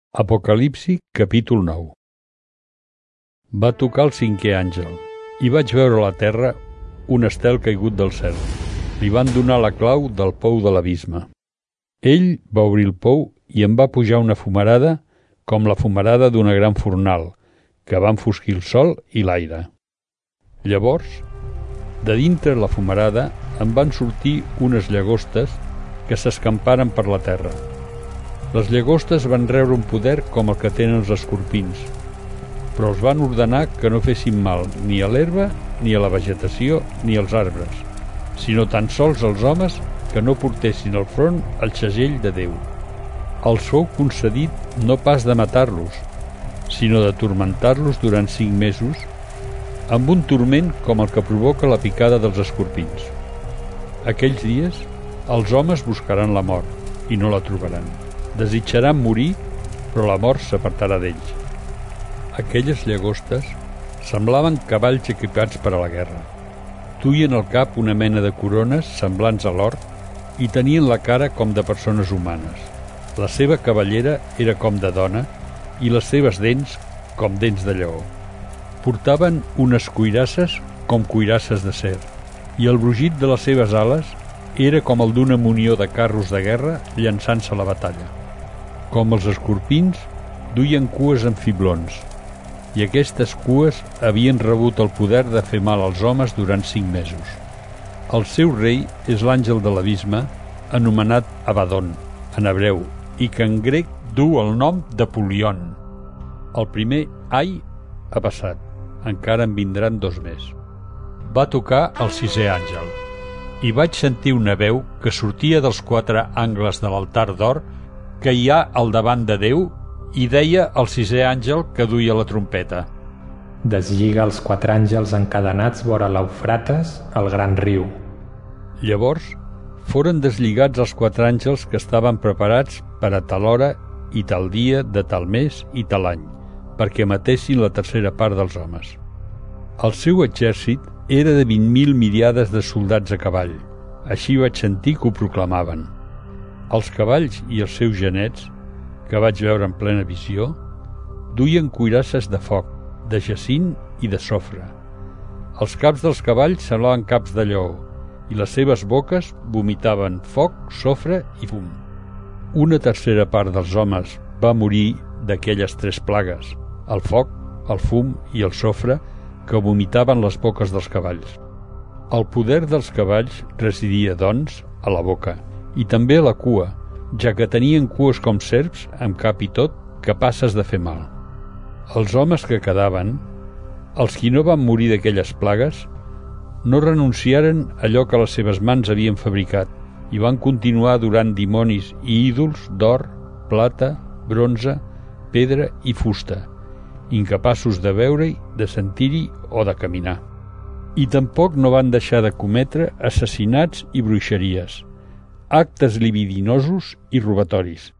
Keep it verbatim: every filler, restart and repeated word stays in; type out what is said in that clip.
Apocalipsi, capítol nou. Va tocar el cinquè àngel, i vaig veure a la terra un estel caigut del cel. Li van donar la clau del pou de l'abisme. Ell va obrir el pou i em va pujar una fumarada com la fumarada d'una gran fornal, que va enfosquir el sol i l'aire. Llavors, de dintre la fumarada em van sortir unes llagostes que s'escamparen per la terra. Les llagostes van rebre un poder com el que tenen els escorpins, però els van ordenar que no fessin mal ni a l'herba, ni a la vegetació, ni als arbres, sinó tan sols als homes que no portessin al front el segell de Déu. Els fou concedit no pas de matar-los, sinó de turmentar-los durant cinc mesos, amb un turment com el que provoca la picada dels escorpins. Aquells dies, els homes buscaran la mort i no la trobaran. Desitjaran morir, però la mort s'apartarà d'ells. Aquelles llagostes semblaven cavalls equipats per a la guerra. Duien al cap una mena de corones semblants a l'or i tenien la cara com de persones humanes. La seva cabellera era com de dona i les seves dents com dents de lleó. Portaven unes cuirasses com cuirasses de ser i el brugit de les seves ales era com el d'una munió de carros de guerra llançant-se a la batalla. Com els escorpins, duien cues amb fiblons, i aquestes cues havien rebut el poder de fer mal als homes durant cinc mesos. El seu rei és l'àngel de l'abisme, anomenat Abaddon, en hebreu, i que en grec du el nom d'Apolion. El primer ai ha passat, encara en vindran dos més. Va tocar el sisè àngel, i vaig sentir una veu que sortia dels quatre angles de l'altar d'or que hi ha al davant de Déu i deia al sisè àngel que duia la trompeta: deslliga els quatre àngels encadenats vora l'Eufrates, el gran riu. Llavors foren deslligats els quatre àngels que estaven preparats per a tal hora i tal dia de tal mes i tal any, perquè matessin la tercera part dels homes. El seu exèrcit era de vint mil miliades de soldats a cavall. Així vaig sentir que ho proclamaven. Els cavalls i els seus genets, que vaig veure en plena visió, duien cuirasses de foc, de jacint i de sofre. Els caps dels cavalls semblaven caps de lleó, i les seves boques vomitaven foc, sofre i fum. Una tercera part dels homes va morir d'aquelles tres plagues, el foc, el fum i el sofre, que vomitaven les boques dels cavalls. El poder dels cavalls residia, doncs, a la boca, i també a la cua, ja que tenien cues com serps, amb cap i tot, capaces de fer mal. Els homes que quedaven, els qui no van morir d'aquelles plagues, no renunciaren a allò que les seves mans havien fabricat i van continuar adorant dimonis i ídols d'or, plata, bronze, pedra i fusta, incapaços de veure-hi, de sentir-hi o de caminar. I tampoc no van deixar de cometre assassinats i bruixeries, actes libidinosos i robatoris,